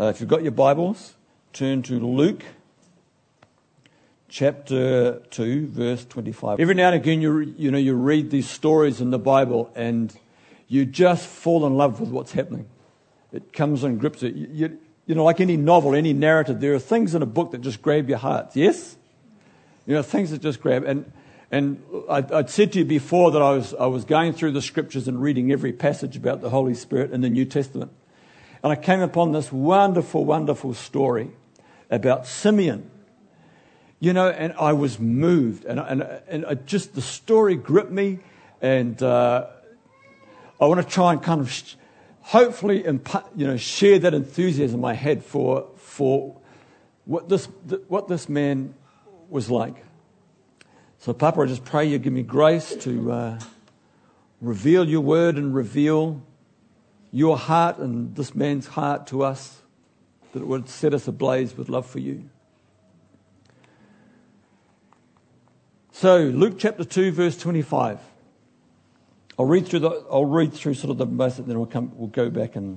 If you've got your Bibles, turn to Luke chapter 2, verse 25. Every now and again, you read these stories in the Bible and you just fall in love with what's happening. It comes and grips it. Like any novel, any narrative, there are things in a book that just grab your heart. Yes? Things that just grab. And I'd said to you before that I was going through the scriptures and reading every passage about the Holy Spirit in the New Testament. And I came upon this wonderful, wonderful story about Simeon. And I was moved. And the story gripped me. And I want to try and kind of hopefully share that enthusiasm I had for what this man was like. So, Papa, I just pray you give me grace to reveal your word and reveal your heart and this man's heart to us, that it would set us ablaze with love for you. So, Luke chapter 2, verse 25. I'll read through sort of the most, and then we'll go back and...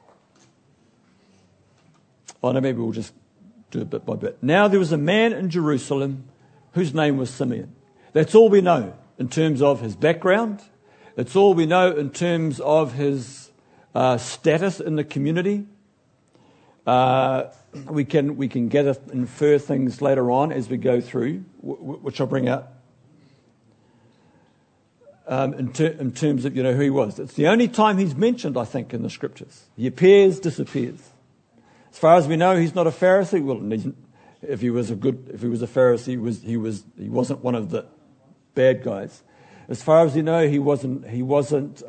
maybe we'll just do it bit by bit. Now there was a man in Jerusalem whose name was Simeon. That's all we know in terms of his background. That's all we know in terms of his status in the community. We can infer things later on as we go through, which I'll bring out. In terms of who he was. It's the only time he's mentioned, I think, in the scriptures. He appears, disappears. As far as we know, he's not a Pharisee. Well, if he was a Pharisee, he wasn't one of the bad guys. As far as we know, he wasn't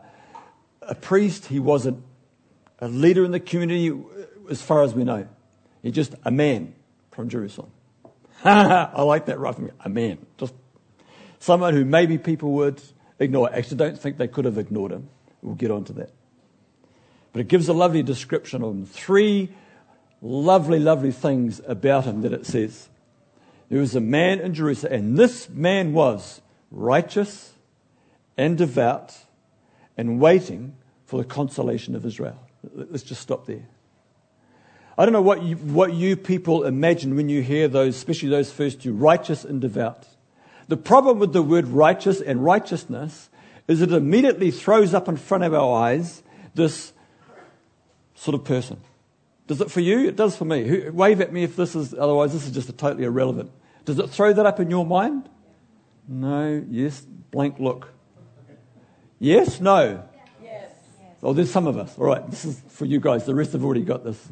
a priest. He wasn't a leader in the community. As far as we know, he's just a man from Jerusalem. I like that right from a man, just someone who maybe people would ignore. Actually, don't think they could have ignored him. We'll get on to that. But it gives a lovely description of him. 3 lovely, lovely things about him that it says. There was a man in Jerusalem, and this man was righteous and devout and waiting for the consolation of Israel. Let's just stop there. I don't know what you people imagine when you hear those, especially those first 2, righteous and devout. The problem with the word righteous and righteousness is it immediately throws up in front of our eyes this sort of person. Does it for you? It does for me. Wave at me if otherwise this is just totally irrelevant. Does it throw that up in your mind? No, yes, blank look. Yes, no? Yes. Oh, there's some of us. All right, this is for you guys. The rest have already got this.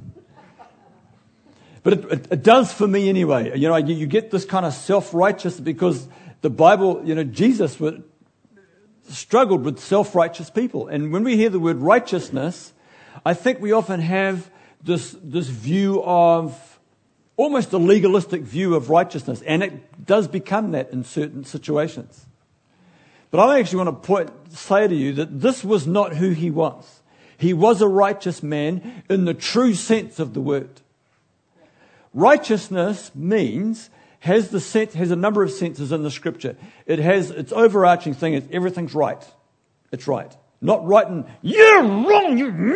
But it does for me anyway. You get this kind of self-righteous because the Bible, Jesus struggled with self-righteous people. And when we hear the word righteousness, I think we often have this view of almost a legalistic view of righteousness. And it does become that in certain situations. But I actually want to say to you that this was not who he was. He was a righteous man in the true sense of the word. Righteousness has a number of senses in the scripture. It has its overarching thing is everything's right. It's right. Not right and you're wrong.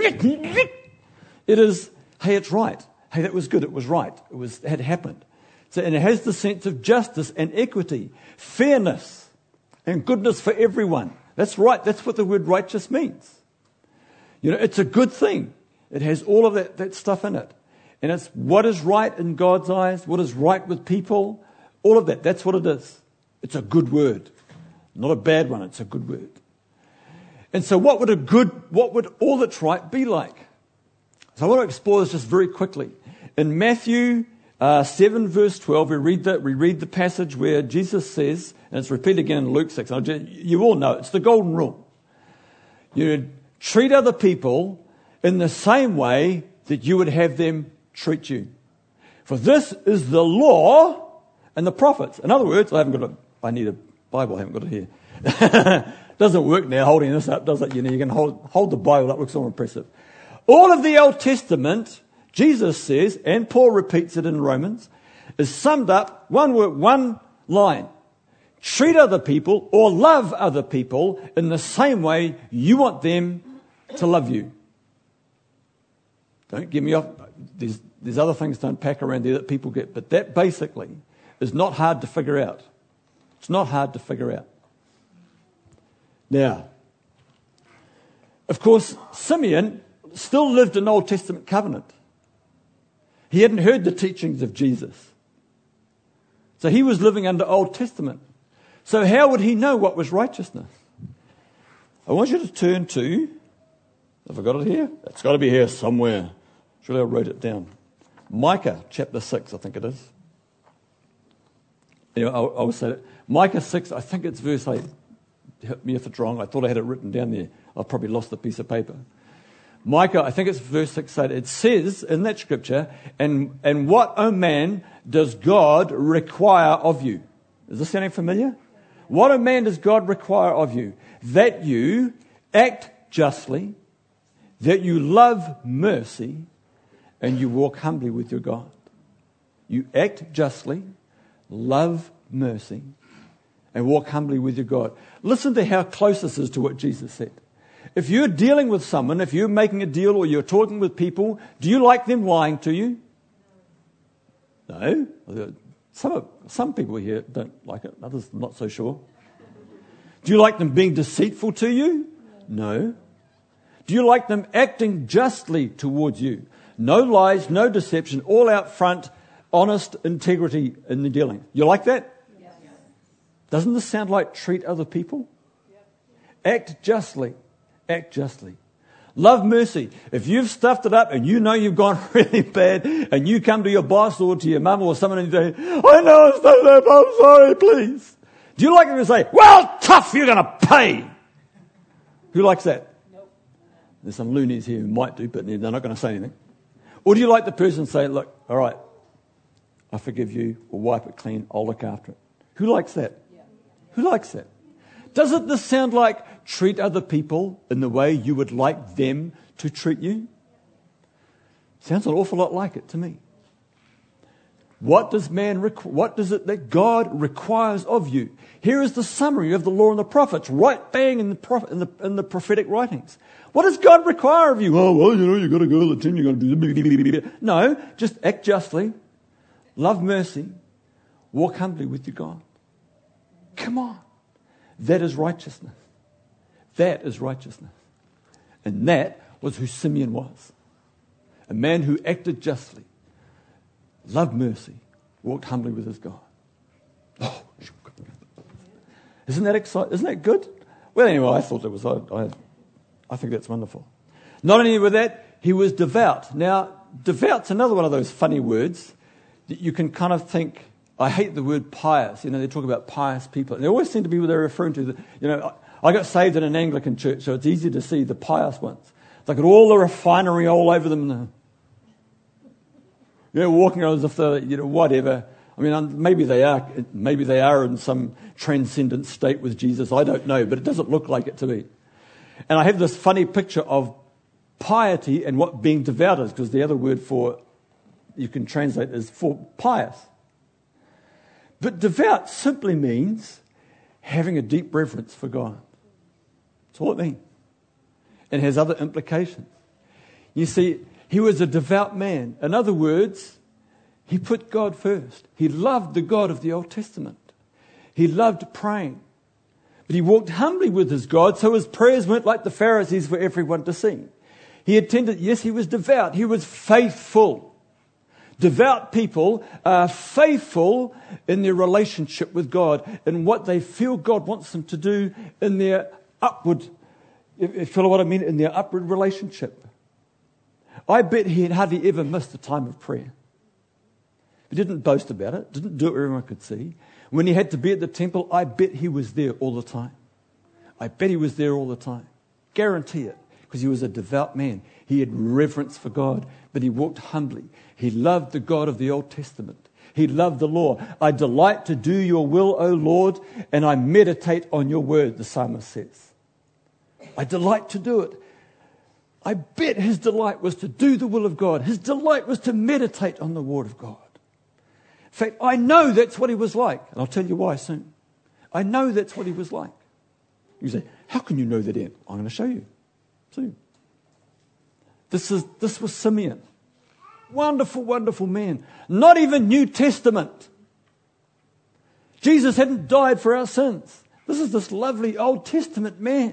It is, hey, it's right. Hey, that was good. It was right. It had happened. And it has the sense of justice and equity, fairness and goodness for everyone. That's right. That's what the word righteous means. It's a good thing. It has all of that stuff in it. And it's what is right in God's eyes, what is right with people, all of that. That's what it is. It's a good word. Not a bad one, it's a good word. And so what would all that's right be like? So I want to explore this just very quickly. In Matthew 7 verse 12, we read the passage where Jesus says, and it's repeated again in Luke 6, you all know, it's the golden rule. You treat other people in the same way that you would have them treat you. For this is the law and the prophets. In other words, I need a Bible, I haven't got it here. Doesn't work now holding this up, does it? You can hold the Bible, that looks all impressive. All of the Old Testament, Jesus says, and Paul repeats it in Romans, is summed up one word, one line. Treat other people or love other people in the same way you want them to love you. Don't get me off. there's other things to unpack around there that people get, but that basically is not hard to figure out. It's not hard to figure out. Now, of course, Simeon still lived in Old Testament covenant. He hadn't heard the teachings of Jesus. So he was living under Old Testament. So how would he know what was righteousness? I want you to turn to, have I got it here? It's got to be here somewhere. Surely I wrote it down. Micah chapter 6, I think it is. Anyway, I will say it. Micah 6, I think it's verse 8. Hit me if it's wrong. I thought I had it written down there. I've probably lost the piece of paper. Micah, I think it's verse 6, 8. It says in that scripture, and what, O man, does God require of you? Is this sounding familiar? What, O man, does God require of you? That you act justly, that you love mercy, and you walk humbly with your God. You act justly, love mercy, and walk humbly with your God. Listen to how close this is to what Jesus said. If you're dealing with someone, if you're making a deal or you're talking with people, do you like them lying to you? No. Some people here don't like it, others not so sure. Do you like them being deceitful to you? No. Do you like them acting justly towards you? No lies, no deception, all out front, honest integrity in the dealing. You like that? Yes. Doesn't this sound like treat other people? Yep. Act justly. Act justly. Love mercy. If you've stuffed it up and you know you've gone really bad and you come to your boss or to your mum or someone and you say, I know I stuffed it up, I'm sorry, please. Do you like them to say, well, tough, you're going to pay? Who likes that? Nope. There's some loonies here who might do, but they're not going to say anything. Or do you like the person to say, look, all right, I forgive you, we'll wipe it clean, I'll look after it? Who likes that? Yeah. Who likes that? Doesn't this sound like treat other people in the way you would like them to treat you? Sounds an awful lot like it to me. What does it that God requires of you? Here is the summary of the law and the prophets, right bang in the prophetic writings. What does God require of you? Oh, well, you've got to go to the gym, you've got to do... No, just act justly, love mercy, walk humbly with your God. Come on. That is righteousness. That is righteousness. And that was who Simeon was. A man who acted justly, loved mercy, walked humbly with his God. Oh, isn't that exciting? Isn't that good? Well, anyway, I thought that was... I think that's wonderful. Not only with that, he was devout. Now, devout's another one of those funny words that you can kind of think... I hate the word pious. They talk about pious people. And they always seem to be what they're referring to. I got saved in an Anglican church, so it's easy to see the pious ones. They got all the refinery all over them. Walking as if they're, whatever. I mean, maybe they are. Maybe they are in some transcendent state with Jesus. I don't know, but it doesn't look like it to me. And I have this funny picture of piety and what being devout is, because the other word for, you can translate is for pious. But devout simply means having a deep reverence for God. That's all it means. It has other implications. You see, he was a devout man. In other words, he put God first. He loved the God of the Old Testament. He loved praying. But he walked humbly with his God, so his prayers weren't like the Pharisees for everyone to see. He attended, yes, he was devout. He was faithful. Devout people are faithful in their relationship with God and what they feel God wants them to do in their upward, if you follow what I mean, in their upward relationship. I bet he had hardly ever missed a time of prayer. He didn't boast about it, didn't do it where everyone could see. When he had to be at the temple, I bet he was there all the time. I bet he was there all the time. Guarantee it. Because he was a devout man. He had reverence for God, but he walked humbly. He loved the God of the Old Testament. He loved the law. I delight to do your will, O Lord, and I meditate on your word, the psalmist says. I delight to do it. I bet his delight was to do the will of God. His delight was to meditate on the word of God. In fact, I know that's what he was like. And I'll tell you why soon. I know that's what he was like. You say, how can you know that, Ian? I'm going to show you soon. This was Simeon. Wonderful, wonderful man. Not even New Testament. Jesus hadn't died for our sins. This is this lovely Old Testament man.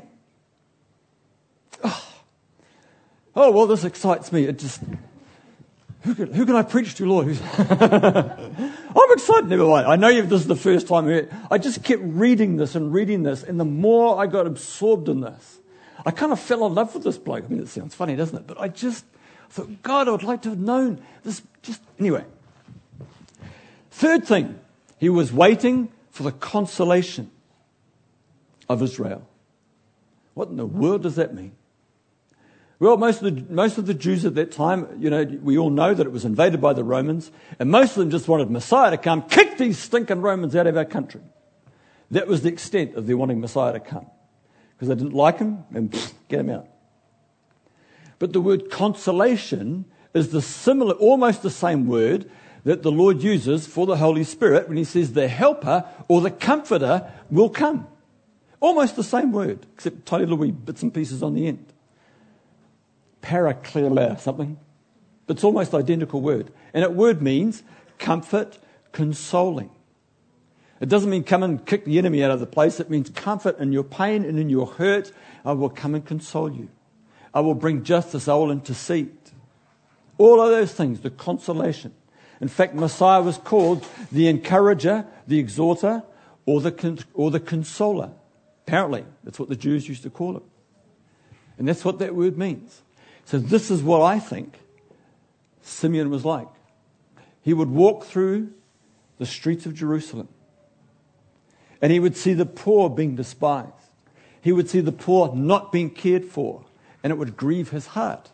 Oh, well, this excites me. It just, who can I preach to, Lord? I'm excited. Never mind. I know this is the first time I heard. I just kept reading this, and the more I got absorbed in this, I kind of fell in love with this bloke. I mean, it sounds funny, doesn't it? But I thought, God, I would like to have known this. Anyway. Third thing, he was waiting for the consolation of Israel. What in the world does that mean? Well, most of the Jews at that time, we all know that it was invaded by the Romans, and most of them just wanted Messiah to come, kick these stinking Romans out of our country. That was the extent of their wanting Messiah to come, because they didn't like him, and get him out. But the word consolation is almost the same word that the Lord uses for the Holy Spirit when he says the helper or the comforter will come. Almost the same word, except tiny little wee bits and pieces on the end. Paraklelia, something. But it's almost identical word. And that word means comfort, consoling. It doesn't mean come and kick the enemy out of the place. It means comfort in your pain and in your hurt. I will come and console you. I will bring justice. I will intercede. All of those things, the consolation. In fact, Messiah was called the encourager, the exhorter, or the consoler. Apparently, that's what the Jews used to call him. And that's what that word means. So this is what I think Simeon was like. He would walk through the streets of Jerusalem, and he would see the poor being despised. He would see the poor not being cared for, and it would grieve his heart.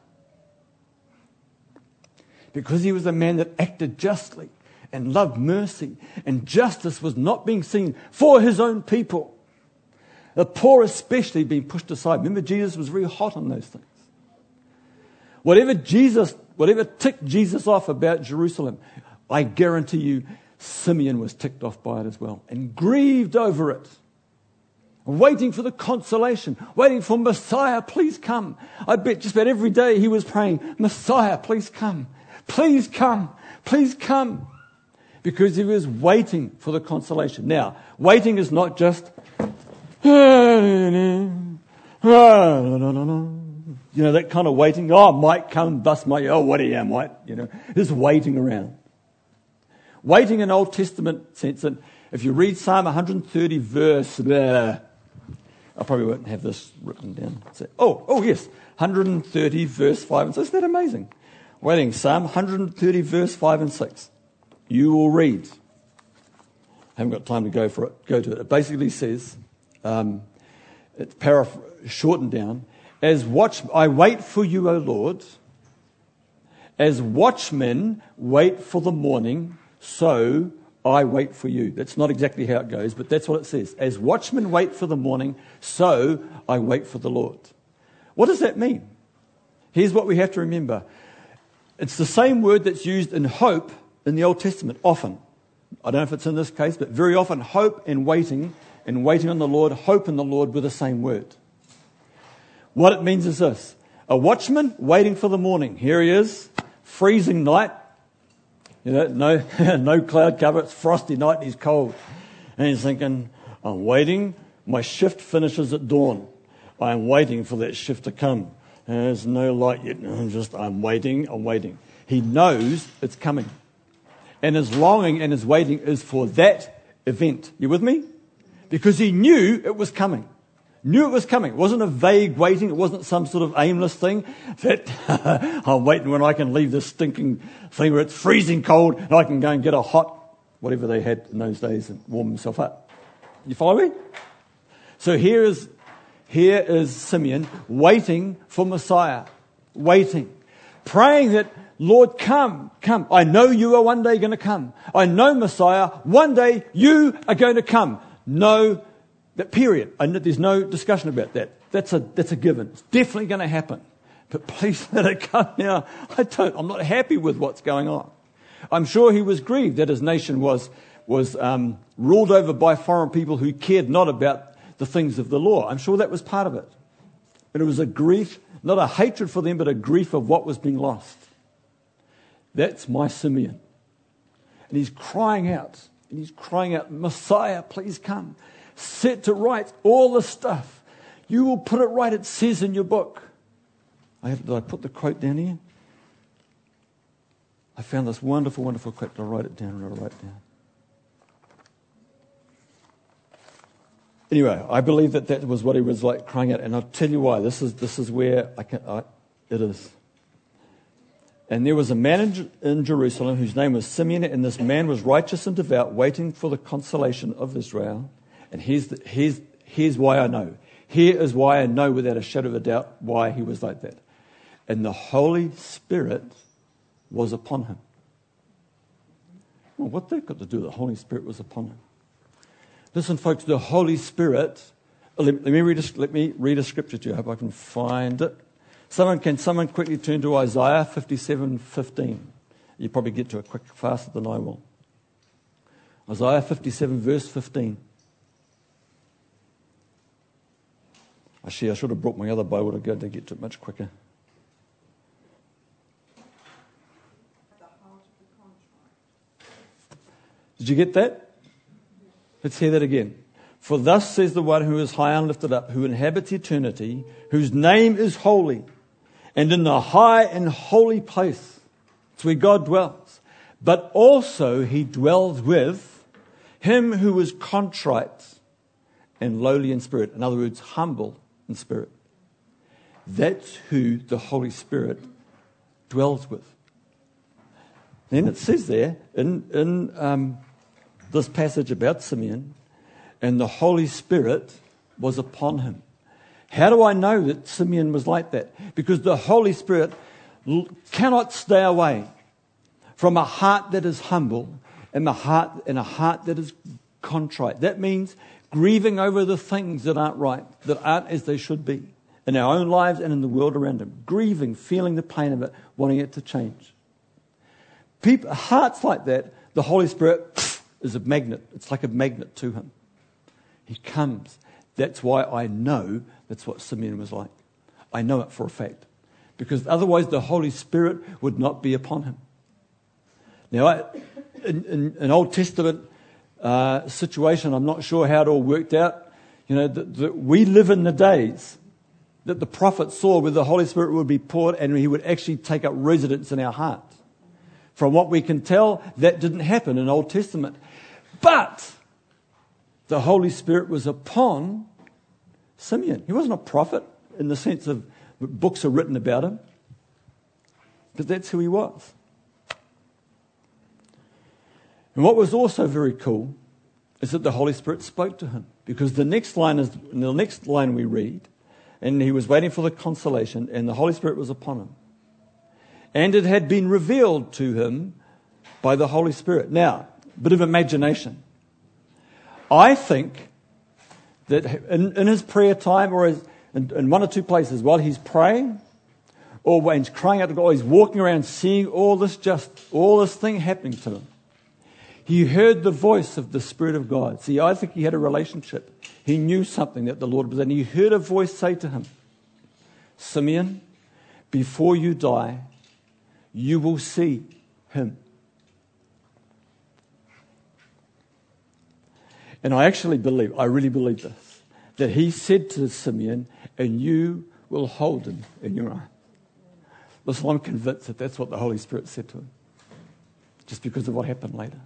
Because he was a man that acted justly and loved mercy, and justice was not being seen for his own people. The poor especially being pushed aside. Remember, Jesus was very hot on those things. Whatever ticked Jesus off about Jerusalem, I guarantee you Simeon was ticked off by it as well and grieved over it. Waiting for the consolation, waiting for Messiah, please come. I bet just about every day he was praying, Messiah, please come. Please come. Please come. Because he was waiting for the consolation. Now, waiting is not just that kind of waiting. Oh, might come, bust my, what do you, might, just waiting around. Waiting in Old Testament sense, and if you read Psalm 130 verse, I probably won't have this written down. Yes, 130 verse 5 and 6. Isn't that amazing? Waiting, Psalm 130 verse 5 and 6. You will read. I haven't got time to go to it. It basically says, it's shortened down, I wait for you, O Lord, as watchmen wait for the morning, so I wait for you. That's not exactly how it goes, but that's what it says. As watchmen wait for the morning, so I wait for the Lord. What does that mean? Here's what we have to remember. It's the same word that's used in hope in the Old Testament, often. I don't know if it's in this case, but very often hope and waiting on the Lord, hope in the Lord were the same word. What it means is this. A watchman waiting for the morning. Here he is, freezing night. No cloud cover. It's frosty night and he's cold. And he's thinking, I'm waiting. My shift finishes at dawn. I'm waiting for that shift to come. There's no light yet. I'm waiting. He knows it's coming. And his longing and his waiting is for that event. You with me? Because he knew it was coming. It wasn't a vague waiting. It wasn't some sort of aimless thing that I'm waiting when I can leave this stinking thing where it's freezing cold and I can go and get a hot, whatever they had in those days, and warm himself up. You follow me? So here is Simeon waiting for Messiah. Waiting. Praying that, Lord, come. I know you are one day going to come. I know, Messiah, one day you are going to come. No, that period. There's no discussion about that. That's a given. It's definitely going to happen. But please let it come now. I'm not happy with what's going on. I'm sure he was grieved that his nation was ruled over by foreign people who cared not about the things of the law. I'm sure that was part of it. And it was a grief, not a hatred for them, but a grief of what was being lost. That's my Simeon. And he's crying out. Messiah, please come. Set to rights all the stuff. You will put it right, it says in your book. Did I put the quote down here? I found this wonderful, wonderful quote. I'll write it down. Anyway, I believe that was what he was like crying out. And I'll tell you why. This is where it is. And there was a man in Jerusalem whose name was Simeon, and this man was righteous and devout, waiting for the consolation of Israel. And here's why I know. Here is why I know without a shadow of a doubt why he was like that. And the Holy Spirit was upon him. Well, what that got to do with the Holy Spirit was upon him? Listen, folks, the Holy Spirit. Let me read a scripture to you. I hope I can find it. Can someone quickly turn to Isaiah 57:15? You probably get to it faster than I will. Isaiah 57 verse 15. Actually, I should have brought my other Bible to get to it much quicker. Did you get that? Let's hear that again. For thus says the one who is high and lifted up, who inhabits eternity, whose name is holy, and in the high and holy place, it's where God dwells. But also he dwells with him who is contrite and lowly in spirit. In other words, humble in spirit. That's who the Holy dwells with. Then it says there in this passage about Simeon, and the Holy Spirit was upon him. How do I know that Simeon was like that? Because the Holy Spirit cannot stay away from a heart that is humble and a heart that is contrite. That means grieving over the things that aren't right, that aren't as they should be in our own lives and in the world around him. Grieving, feeling the pain of it, wanting it to change. Hearts like that, the Holy Spirit is a magnet. It's like a magnet to him. He comes. That's why I know that's what Simeon was like. I know it for a fact. Because otherwise the Holy Spirit would not be upon him. Now, in an Old Testament situation, I'm not sure how it all worked out. We live in the days that the prophet saw where the Holy Spirit would be poured and he would actually take up residence in our hearts. From what we can tell, that didn't happen in Old Testament. But the Holy Spirit was upon Simeon. He wasn't a prophet in the sense of books are written about him. But that's who he was. And what was also very cool is that the Holy Spirit spoke to him. Because the next line we read, and he was waiting for the consolation, and the Holy Spirit was upon him. And it had been revealed to him by the Holy Spirit. Now, a bit of imagination. I think that in his prayer time, or in one or two places, while he's praying, or when he's crying out to God, he's walking around seeing all this thing happening to him. He heard the voice of the Spirit of God. See, I think he had a relationship. He knew something that the Lord was, and he heard a voice say to him, Simeon, before you die, you will see him. And I really believe this, that he said to Simeon, and you will hold him in your arms. Listen, I'm convinced that that's what the Holy Spirit said to him, just because of what happened later.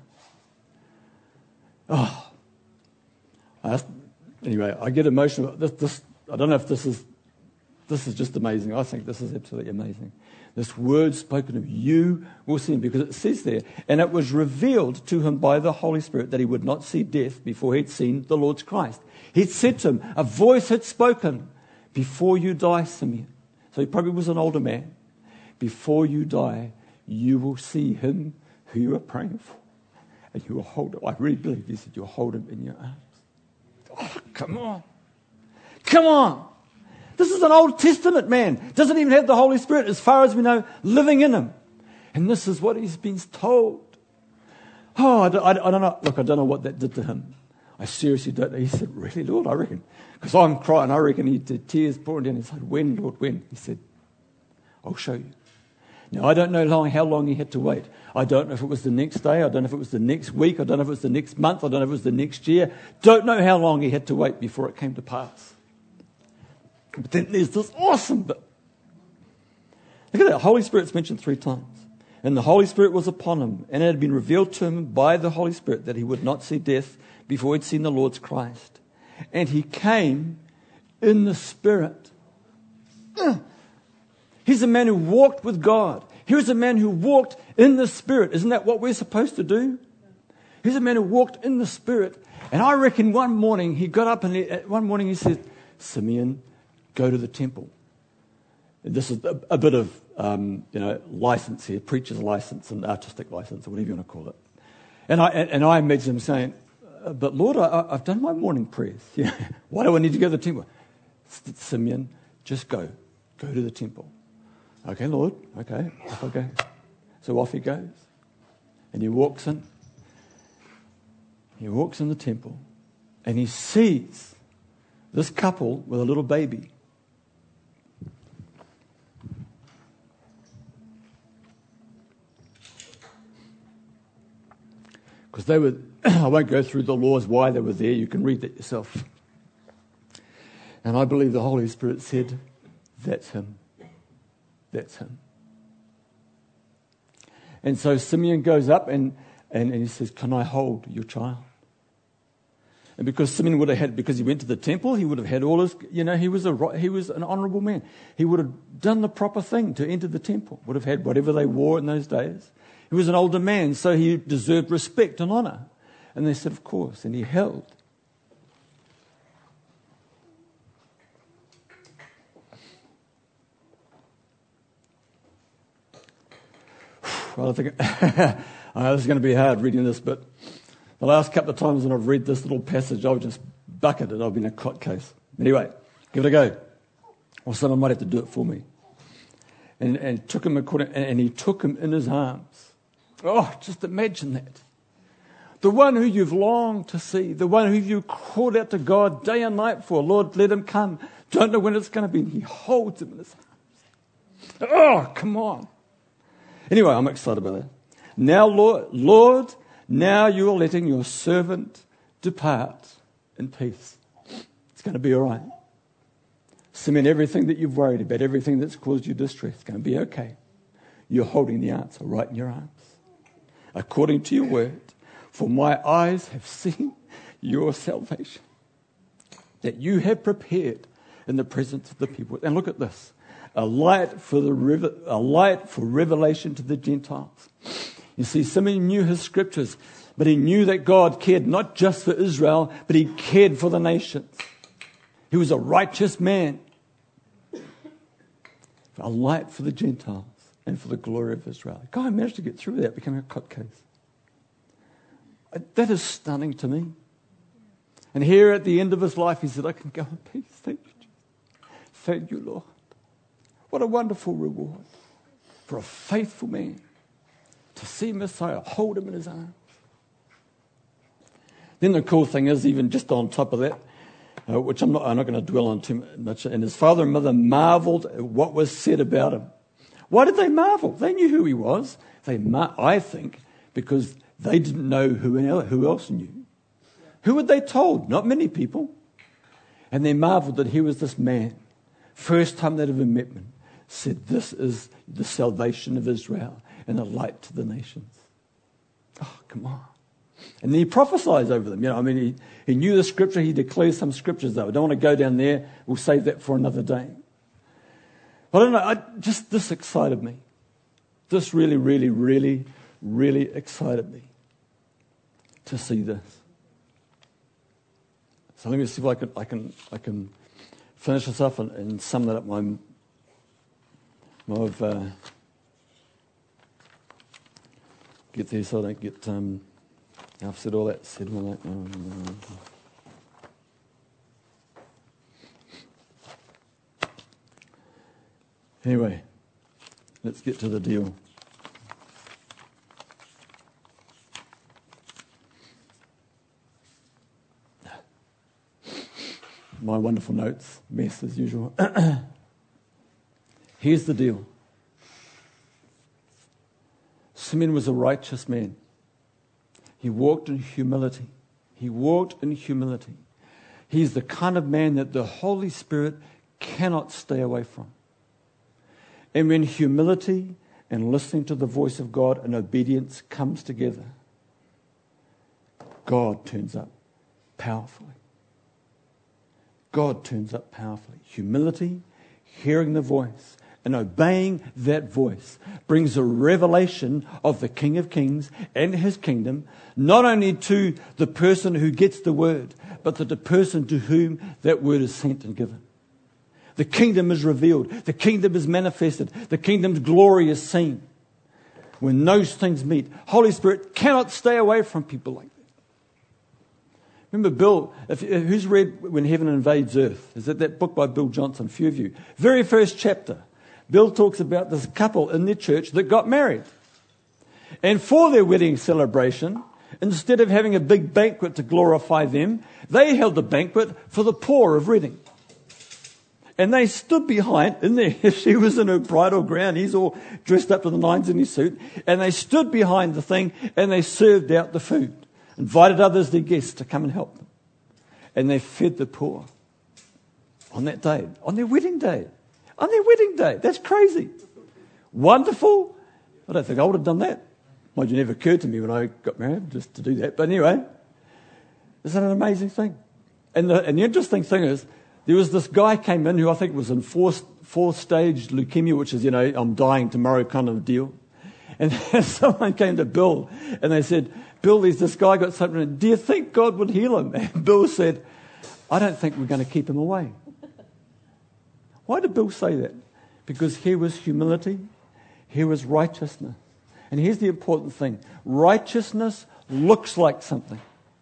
Anyway, I get emotional. This I don't know if this is just amazing. I think this is absolutely amazing. This word spoken of, you will see him, because it says there, and it was revealed to him by the Holy Spirit that he would not see death before he'd seen the Lord's Christ. He'd said to him, a voice had spoken, before you die, Simeon. So he probably was an older man. Before you die, you will see him who you are praying for. And you will hold him. I really believe he said you'll hold him in your arms. Oh, come on. Come on. This is an Old Testament man. Doesn't even have the Holy Spirit, as far as we know, living in him. And this is what he's been told. Oh, I don't know. Look, I don't know what that did to him. I seriously don't know. He said, really, Lord? I reckon. Because I'm crying. I reckon he did tears pouring down. He said, when, Lord, when? He said, I'll show you. Now, I don't know how long he had to wait. I don't know if it was the next day. I don't know if it was the next week. I don't know if it was the next month. I don't know if it was the next year. Don't know how long he had to wait before it came to pass. But then there's this awesome bit. Look at that. Holy Spirit's mentioned 3 times. And the Holy Spirit was upon him, and it had been revealed to him by the Holy Spirit that he would not see death before he'd seen the Lord's Christ. And he came in the Spirit. He's a man who walked with God. He was a man who walked in the Spirit. Isn't that what we're supposed to do? He's a man who walked in the Spirit. And I reckon one morning he got up and he said, Simeon, go to the temple. And this is a bit of license here, preacher's license and artistic license, or whatever you want to call it. And I imagine him saying, but Lord, I've done my morning prayers. Why do I need to go to the temple? Simeon, just go. Go to the temple. Okay, Lord. Okay, off I go. So off he goes. And he walks in. He walks in the temple. And he sees this couple with a little baby. Because they were, I won't go through the laws why they were there. You can read that yourself. And I believe the Holy Spirit said, that's him. That's him. And so Simeon goes up and he says, can I hold your child? And because Simeon would have had, because he went to the temple, he would have had all his, he was an honourable man. He would have done the proper thing to enter the temple. Would have had whatever they wore in those days. He was an older man, so he deserved respect and honour. And they said, of course. And he held. Well, I think this is going to be hard reading this, but the last couple of times when I've read this little passage, I've just bucketed. I've been a cot case. Anyway, give it a go. Or someone might have to do it for me. And took him and he took him in his arms. Oh, just imagine that. The one who you've longed to see, the one who you called out to God day and night for. Lord, let him come. Don't know when it's going to be. And he holds him in his arms. Oh, come on. Anyway, I'm excited about that. Now, Lord, now you are letting your servant depart in peace. It's going to be all right. Simeon, everything that you've worried about, everything that's caused you distress, it's going to be okay. You're holding the answer right in your arms. According to your word, for my eyes have seen your salvation, that you have prepared in the presence of the people. And look at this. A light for revelation to the Gentiles. You see, Simeon knew his scriptures, but he knew that God cared not just for Israel, but he cared for the nations. He was a righteous man. A light for the Gentiles and for the glory of Israel. God managed to get through that, becoming a cut case. That is stunning to me. And here at the end of his life, he said, I can go in peace. Thank you, Jesus. Thank you, Lord. What a wonderful reward for a faithful man to see Messiah, hold him in his arms. Then the cool thing is, even just on top of that, which I'm not going to dwell on too much, and his father and mother marveled at what was said about him. Why did they marvel? They knew who he was. I think because they didn't know who else knew. Who had they told? Not many people. And they marveled that he was this man. First time they'd ever met him. Said, this is the salvation of Israel and a light to the nations. Oh, come on. And then he prophesies over them. He knew the scripture. He declares some scriptures, though. I don't want to go down there. We'll save that for another day. But I don't know. This excited me. This really, really, really, really excited me to see this. So let me see if I can finish this up and sum that up. Get there so I don't get. I've said all that. Said all that. Anyway, let's get to the deal. My wonderful notes, mess as usual. Here's the deal. Simeon was a righteous man. He walked in humility. He walked in humility. He's the kind of man that the Holy Spirit cannot stay away from. And when humility and listening to the voice of God and obedience comes together, God turns up powerfully. God turns up powerfully. Humility, hearing the voice, and obeying that voice brings a revelation of the King of Kings and his kingdom, not only to the person who gets the word, but to the person to whom that word is sent and given. The kingdom is revealed. The kingdom is manifested. The kingdom's glory is seen. When those things meet, Holy Spirit cannot stay away from people like that. Remember Bill, who's read When Heaven Invades Earth? Is that book by Bill Johnson? A few of you. Very first chapter. Bill talks about this couple in their church that got married. And for their wedding celebration, instead of having a big banquet to glorify them, they held a banquet for the poor of Reading. And they stood behind, she was in her bridal gown, he's all dressed up to the nines in his suit, and they stood behind the thing and they served out the food, invited others, their guests, to come and help them. And they fed the poor on that day, on their wedding day. On their wedding day. That's crazy. Wonderful. I don't think I would have done that. Mind you, it never occurred to me when I got married just to do that. But anyway, isn't that an amazing thing? And the interesting thing is, there was this guy came in who I think was in fourth stage leukemia, which is, I'm dying tomorrow kind of deal. And someone came to Bill and they said, Bill, there's this guy got something. Do you think God would heal him? And Bill said, I don't think we're going to keep him away. Why did Bill say that? Because here was humility, here was righteousness. And here's the important thing. Righteousness looks like something.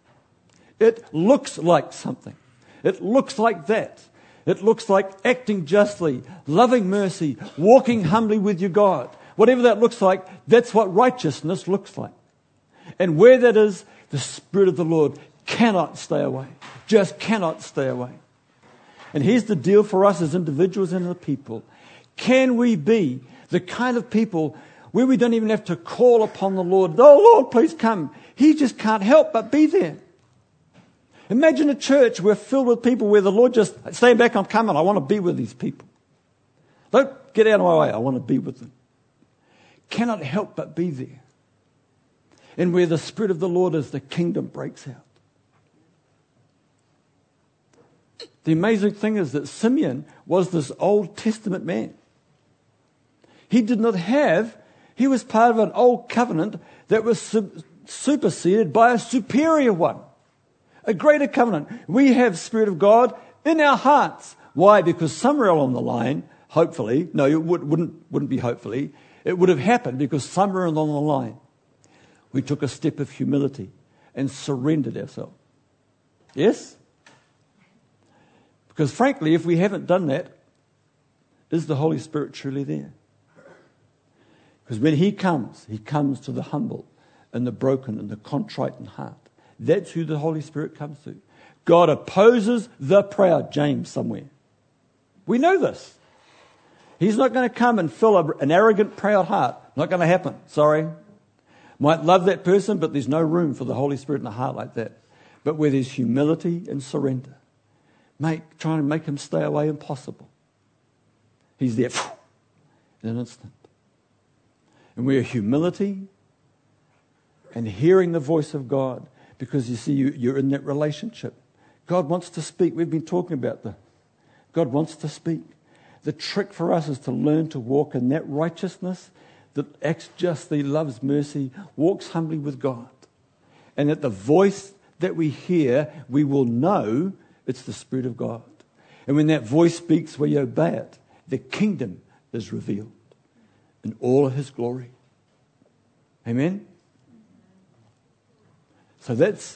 It looks like something. It looks like that. It looks like acting justly, loving mercy, walking humbly with your God. Whatever that looks like, that's what righteousness looks like. And where that is, the Spirit of the Lord cannot stay away. Just cannot stay away. And here's the deal for us as individuals and as people. Can we be the kind of people where we don't even have to call upon the Lord, oh Lord, please come. He just can't help but be there. Imagine a church we're filled with people where the Lord just, stand back, I'm coming, I want to be with these people. Don't get out of my way, I want to be with them. Cannot help but be there. And where the Spirit of the Lord is, the kingdom breaks out. The amazing thing is that Simeon was this Old Testament man. He was part of an old covenant that was superseded by a superior one. A greater covenant. We have Spirit of God in our hearts. Why? Because somewhere along the line, hopefully, no, it wouldn't be hopefully, it would have happened because somewhere along the line, we took a step of humility and surrendered ourselves. Yes? Because frankly, if we haven't done that, is the Holy Spirit truly there? Because when He comes to the humble and the broken and the contrite in heart. That's who the Holy Spirit comes to. God opposes the proud, James somewhere. We know this. He's not going to come and fill an arrogant, proud heart. Not going to happen. Sorry. Might love that person, but there's no room for the Holy Spirit in a heart like that. But where there's humility and surrender, trying to make him stay away impossible. He's there in an instant. And where humility and hearing the voice of God, because you see, you're in that relationship. God wants to speak. We've been talking about that. God wants to speak. The trick for us is to learn to walk in that righteousness that acts justly, loves mercy, walks humbly with God. And that the voice that we hear, we will know it's the Spirit of God. And when that voice speaks, we obey it. The kingdom is revealed in all of His glory. Amen? So that's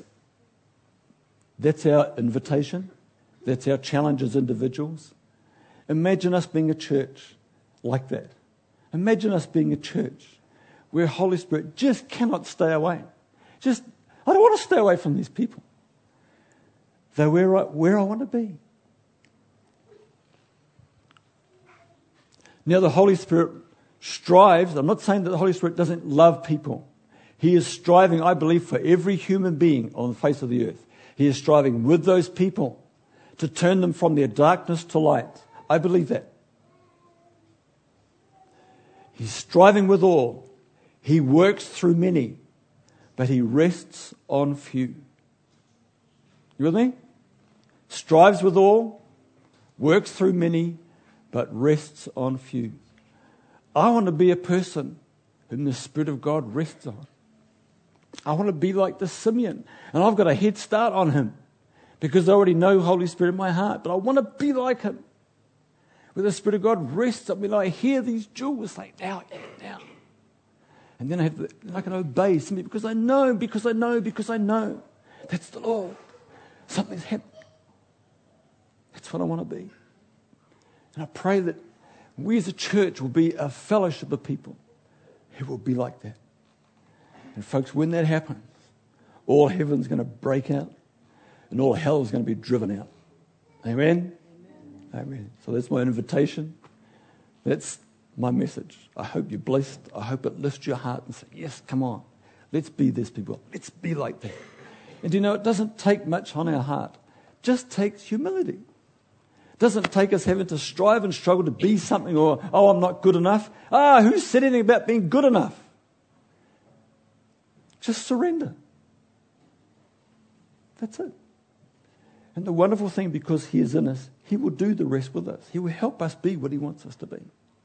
our invitation. That's our challenge as individuals. Imagine us being a church like that. Imagine us being a church where Holy Spirit just cannot stay away. I don't want to stay away from these people. They're where I want to be. Now the Holy Spirit strives. I'm not saying that the Holy Spirit doesn't love people. He is striving, I believe, for every human being on the face of the earth. He is striving with those people to turn them from their darkness to light. I believe that. He's striving with all. He works through many, but he rests on few. You with me? Strives with all, works through many, but rests on few. I want to be a person whom the Spirit of God rests on. I want to be like the Simeon. And I've got a head start on him because I already know Holy Spirit in my heart. But I want to be like him. Where the Spirit of God rests on me. And I hear these jewels like, now. And then I can obey simply because I know. That's the Lord. Something's happening. That's what I want to be. And I pray that we as a church will be a fellowship of people who will be like that. And folks, when that happens, all heaven's going to break out and all hell is going to be driven out. Amen? Amen. So that's my invitation. That's my message. I hope you're blessed. I hope it lifts your heart and say, yes, come on. Let's be this people. Let's be like that. And you know, it doesn't take much on our heart. It just takes humility. It doesn't take us having to strive and struggle to be something or, oh, I'm not good enough. Who said anything about being good enough? Just surrender. That's it. And the wonderful thing, because he is in us, he will do the rest with us. He will help us be what he wants us to be.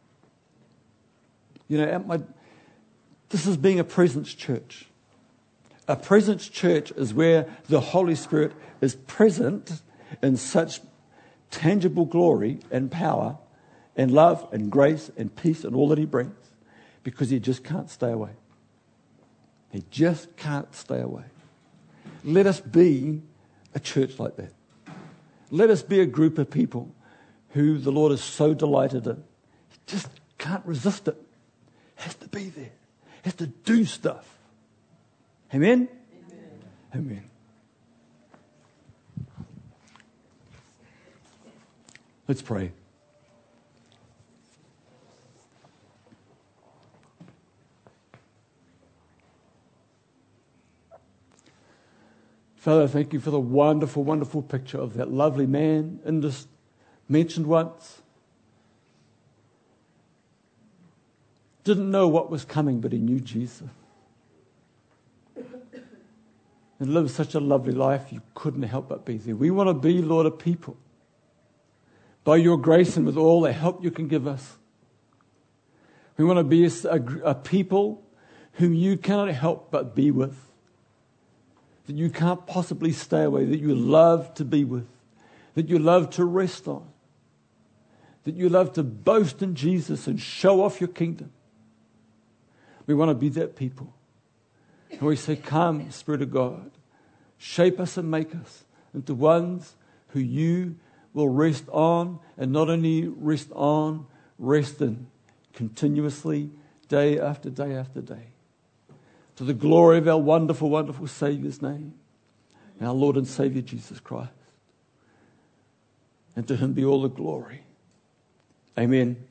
You know, this is being a presence church. A presence church is where the Holy Spirit is present in such tangible glory and power and love and grace and peace and all that he brings, because he just can't stay away. He just can't stay away. Let us be a church like that. Let us be a group of people who the Lord is so delighted in. He just can't resist it. Has to be there. Has to do stuff. Amen? Amen. Let's pray. Father, thank you for the wonderful, wonderful picture of that lovely man in this mentioned once. Didn't know what was coming, but he knew Jesus. And lived such a lovely life, you couldn't help but be there. We want to be, Lord, a people. By your grace and with all the help you can give us. We want to be a people whom you cannot help but be with. That you can't possibly stay away, that you love to be with, that you love to rest on, that you love to boast in Jesus and show off your kingdom. We want to be that people. And we say, come, Spirit of God, shape us and make us into ones who you will rest on, and not only rest on, rest in continuously, day after day after day. To the glory of our wonderful, wonderful Saviour's name, our Lord and Saviour Jesus Christ. And to him be all the glory. Amen.